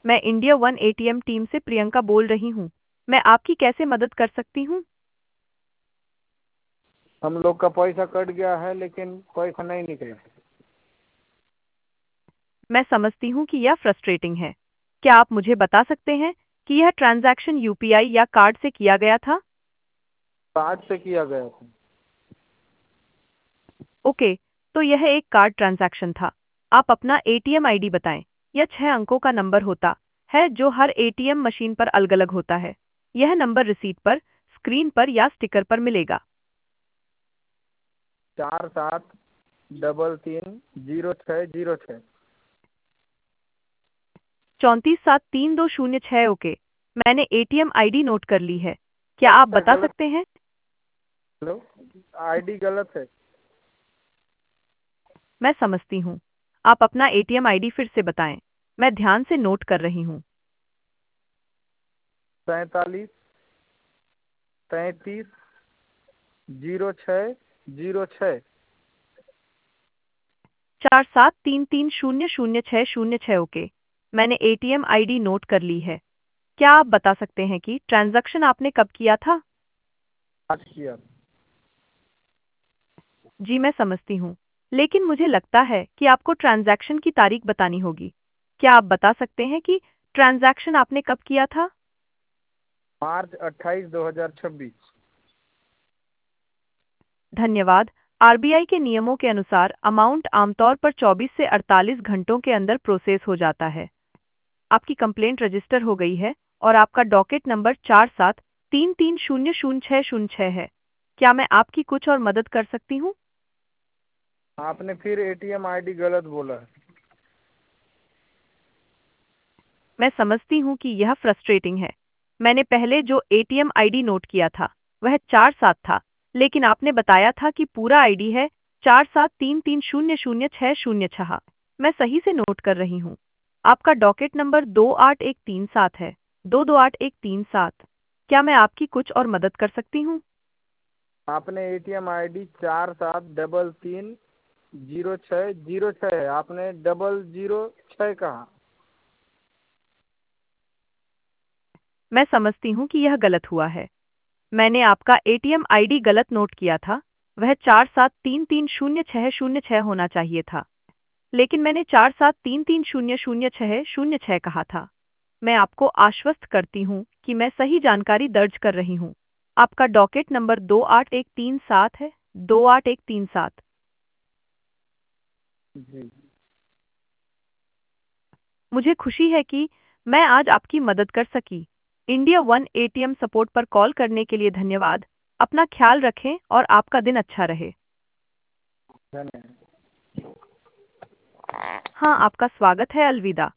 मैं India one ATM team से प्रियंका बोल रही हूँ। मैं आपकी कैसे मदद कर सकती हूँ? हम लोग का पैसा कट गया है लेकिन पैसा नहीं निकला। मैं समझती हूँ कि यह फ्रस्ट्रेटिंग है। क्या आप मुझे बता सकते हैं कि यह ट्रांजैक्शन यूपीआई या कार्ड से किया गया था? कार्ड से किया गया था। ओके, तो यह एक कार्ड ट्रांजैक्शन था। आप अपना एटीएम आईडी बताएं। यह 6 अंकों का नंबर होता है जो हर एटीएम मशीन पर अलग-अलग होता है। यह नंबर रिसीट पर, स्क्रीन पर या स्टिकर पर मिलेगा। 4733 0606। 34732006। ओके, मैंने एटीएम आईडी नोट कर ली है। क्या आप गलत है, बता गलत। सकते हैं? हेलो, आईडी गलत है। मैं समझती हूँ। आप अपना एटीएम आईडी फिर से बताएं। मैं ध्यान से नोट कर रही हूँ। 4733 0606। 4733000606। ओके, मैंने एटीएम आईडी नोट कर ली है। क्या आप बता सकते हैं कि ट्रांजैक्शन आपने कब किया था? आज किया। जी मैं समझती हूँ, लेकिन मुझे लगता है कि आपको ट्रांजैक्शन की तारीख बतानी होगी। क्या आप बता सकते हैं कि ट्रांजैक्शन आपने कब किया था? मार्च 28 2026। धन्यवाद। आरबीआई के नियमों के अनुसार अमाउंट आमतौर पर 24 से 48 घंटों के अंदर प्रोसेस हो जाता है। आपकी कंप्लेंट रजिस्टर हो गई है और आपका डॉकेट नंबर 4733000606 है। क्या मैं आपकी कुछ और मदद कर सकती हूँ? आपने फिर एटीएम आईडी गलत बोला है। मैं समझती हूँ कि यह फ्रस्ट्रेटिंग है। मैंने पहले जो एटीएम आईडी नोट किया था वह 47 था, लेकिन आपने बताया था कि पूरा आईडी है 4733000606। मैं सही से नोट कर रही हूँ। आपका डॉकेट नंबर 28137 है। 228137। क्या मैं आपकी कुछ और मदद कर सकती हूँ? आपने एटीएम आईडी 47330606 है। आपने 006 कहा। मैं समझती हूँ कि यह गलत हुआ है। मैंने आपका एटीएम आईडी गलत नोट किया था। वह 4733000606 होना चाहिए था, लेकिन मैंने 4733000606 कहा था। मैं आपको आश्वस्त करती हूँ कि मैं सही जानकारी दर्ज कर रही हूँ। आपका डॉकेट नंबर 28137 है। 28137। जी। मुझे खुशी है कि मैं आज आपकी मदद कर सकी। इंडिया वन एटीएम सपोर्ट पर कॉल करने के लिए धन्यवाद। अपना ख्याल रखें और आपका दिन अच्छा रहे। धन्यवाद। हाँ, आपका स्वागत है। अलविदा।